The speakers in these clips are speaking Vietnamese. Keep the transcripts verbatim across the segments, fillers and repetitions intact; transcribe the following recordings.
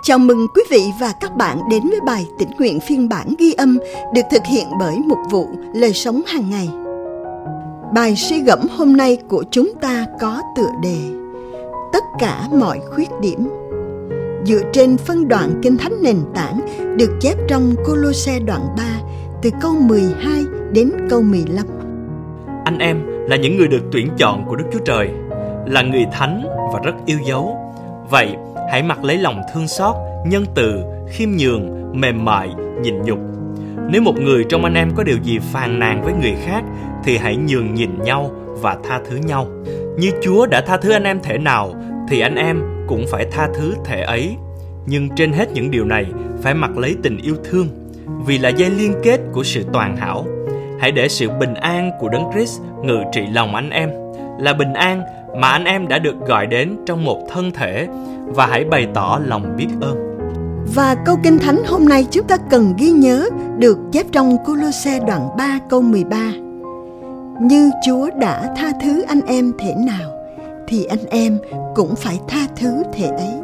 Chào mừng quý vị và các bạn đến với bài tĩnh nguyện phiên bản ghi âm được thực hiện bởi Mục vụ Lời Sống Hàng Ngày. Bài suy gẫm hôm nay của chúng ta có tựa đề Tất cả mọi khuyết điểm, dựa trên phân đoạn Kinh Thánh nền tảng được chép trong Cô-lô-se đoạn ba từ câu mười hai đến câu mười lăm. Anh em là những người được tuyển chọn của Đức Chúa Trời, là người thánh và rất yêu dấu. Vậy hãy mặc lấy lòng thương xót, nhân từ, khiêm nhường, mềm mại, nhịn nhục. Nếu một người trong anh em có điều gì phàn nàn với người khác, thì hãy nhường nhịn nhau và tha thứ nhau. Như Chúa đã tha thứ anh em thể nào, thì anh em cũng phải tha thứ thể ấy. Nhưng trên hết những điều này, phải mặc lấy tình yêu thương, vì là dây liên kết của sự toàn hảo. Hãy để sự bình an của Đấng Christ ngự trị lòng anh em, là bình an mà anh em đã được gọi đến trong một thân thể, và hãy bày tỏ lòng biết ơn. Và câu Kinh Thánh hôm nay chúng ta cần ghi nhớ được chép trong Cô-lô-se đoạn ba câu mười ba. Như Chúa đã tha thứ anh em thể nào, thì anh em cũng phải tha thứ thể ấy.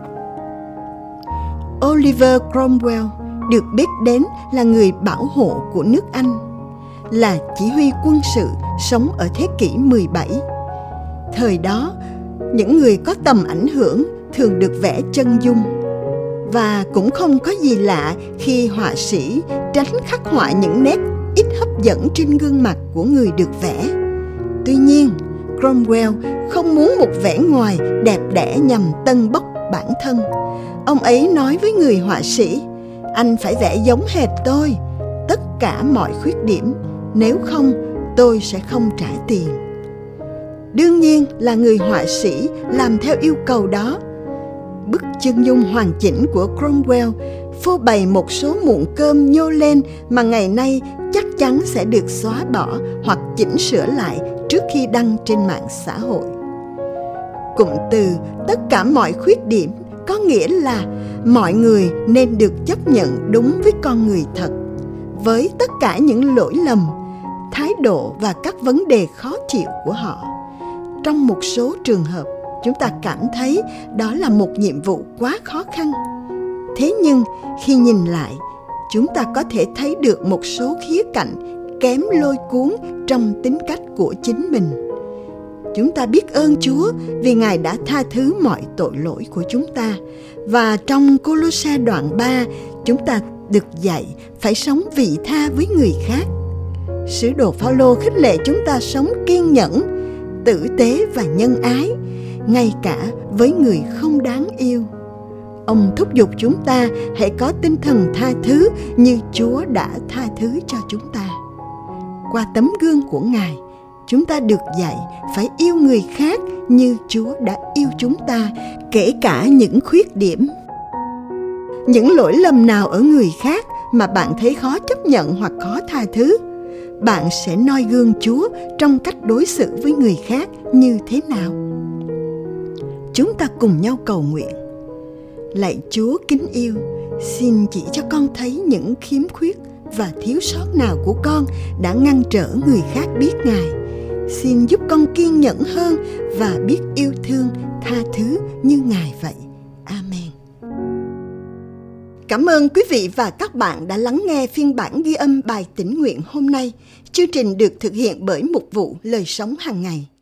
Oliver Cromwell được biết đến là người bảo hộ của nước Anh, là chỉ huy quân sự sống ở thế kỷ mười bảy. Thời đó, những người có tầm ảnh hưởng thường được vẽ chân dung, và cũng không có gì lạ khi họa sĩ tránh khắc họa những nét ít hấp dẫn trên gương mặt của người được vẽ. Tuy nhiên, Cromwell không muốn một vẻ ngoài đẹp đẽ nhằm tâng bốc bản thân. Ông ấy nói với người họa sĩ: "Anh phải vẽ giống hệt tôi, tất cả mọi khuyết điểm, nếu không tôi sẽ không trả tiền." Đương nhiên là người họa sĩ làm theo yêu cầu đó. Bức chân dung hoàn chỉnh của Cromwell phô bày một số muỗng cơm nhô lên mà ngày nay chắc chắn sẽ được xóa bỏ hoặc chỉnh sửa lại trước khi đăng trên mạng xã hội. Cụm từ tất cả mọi khuyết điểm có nghĩa là mọi người nên được chấp nhận đúng với con người thật, với tất cả những lỗi lầm, thái độ và các vấn đề khó chịu của họ. Trong một số trường hợp, chúng ta cảm thấy đó là một nhiệm vụ quá khó khăn. Thế nhưng, khi nhìn lại, chúng ta có thể thấy được một số khía cạnh kém lôi cuốn trong tính cách của chính mình. Chúng ta biết ơn Chúa vì Ngài đã tha thứ mọi tội lỗi của chúng ta. Và trong Cô-lô-se đoạn ba, chúng ta được dạy phải sống vị tha với người khác. Sứ đồ Phao-lô khích lệ chúng ta sống kiên nhẫn, tử tế và nhân ái, ngay cả với người không đáng yêu. Ông thúc giục chúng ta hãy có tinh thần tha thứ như Chúa đã tha thứ cho chúng ta. Qua tấm gương của Ngài, chúng ta được dạy phải yêu người khác như Chúa đã yêu chúng ta, kể cả những khuyết điểm. Những lỗi lầm nào ở người khác mà bạn thấy khó chấp nhận hoặc khó tha thứ, bạn sẽ noi gương Chúa trong cách đối xử với người khác như thế nào? Chúng ta cùng nhau cầu nguyện. Lạy Chúa kính yêu, xin chỉ cho con thấy những khiếm khuyết và thiếu sót nào của con đã ngăn trở người khác biết Ngài. Xin giúp con kiên nhẫn hơn và biết yêu thương, tha thứ như Ngài vậy. Amen. Cảm ơn quý vị và các bạn đã lắng nghe phiên bản ghi âm bài tĩnh nguyện hôm nay. Chương trình được thực hiện bởi Mục vụ Lời Sống Hàng Ngày.